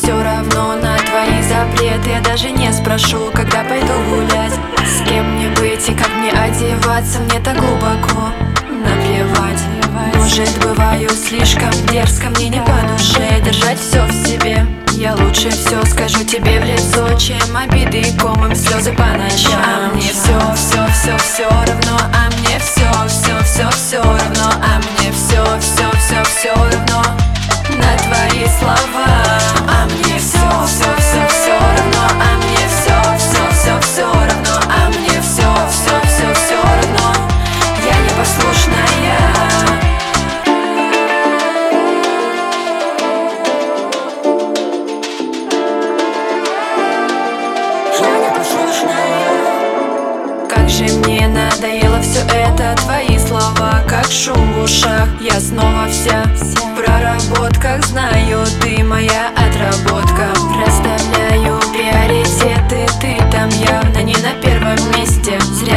все равно на твои запреты. Я даже не спрошу, когда пойду гулять. С кем мне быть и как мне одеваться, мне так глубоко наплевать. Может, бываю слишком дерзко, мне не по душе держать все в себе. Я лучше все скажу тебе в лицо, чем обиды комом слезы по ночам. А мне все равно, а мне все равно, а мне все равно на твои слова. А мне все равно, а мне все равно, а мне все равно. Я непослушная. Как же мне надоело все это, твои слова, как шум в ушах. Я снова вся в проработках, знаю, ты моя отработка. Расставляю приоритеты, ты там явно не на первом месте. Зря